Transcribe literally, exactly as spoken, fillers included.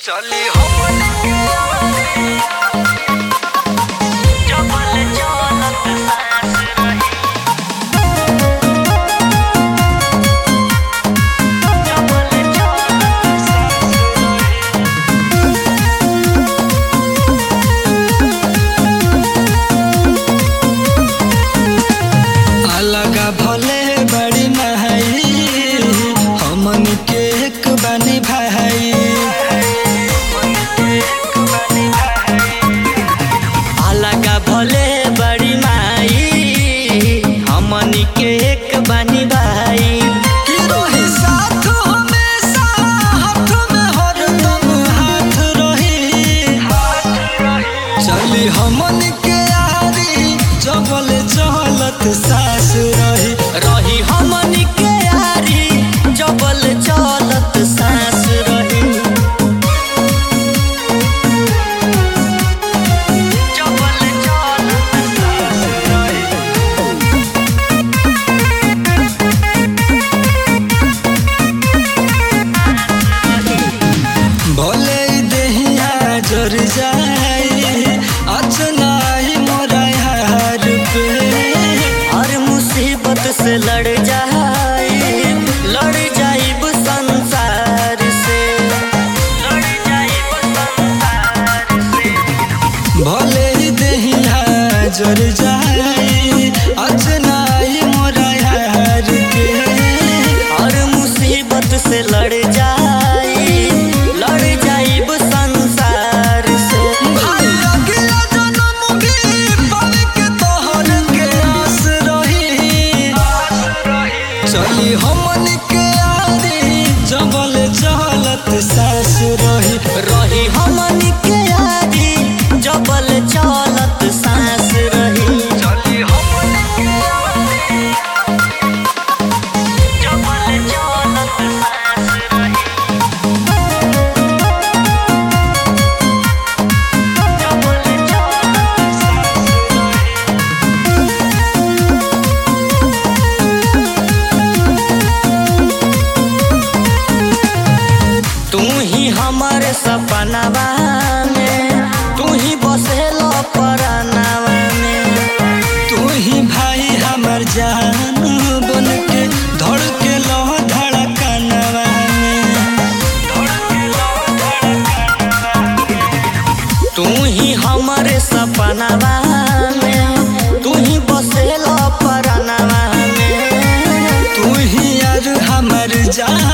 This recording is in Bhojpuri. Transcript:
चली हमन के जबल चलत सांस रही जबल चलत सांस रही अलगा भले बड़ी नहाई हमन के एक बानी भाई भले बड़ी माई हमनी के एक बानी भाई कि रही साथ हमेशा हाथ में हरदम हाथ रही चली हमनी के यारी जबल चलत सास रही रही हमनी के यारी जबल चलत सास रही जर जाई अचना ही मोरा यार पे हर मुसीबत से लड़ जाई लड़ जाइब संसार से लड़ जाइब संसार से भले ही देहिया जर जाई अचना ही मोरा यार के हर मुसीबत से लड़ जाई लड़ जाइब चली हमन के यारी जबल चलत सास रही रही हमन के यारी जबल चलत सास रही चली हमन के यारी जबल चलत सास रही जबल चलत सास तू ही हमारे सपनावा में तू ही बसेलो परानावा में तू ही भाई हमर जान बन के धड़के लो धड़कनवा में तू ही हमारे सपनावा में तू ही बसेलो परानावा में तू ही यार हमर जान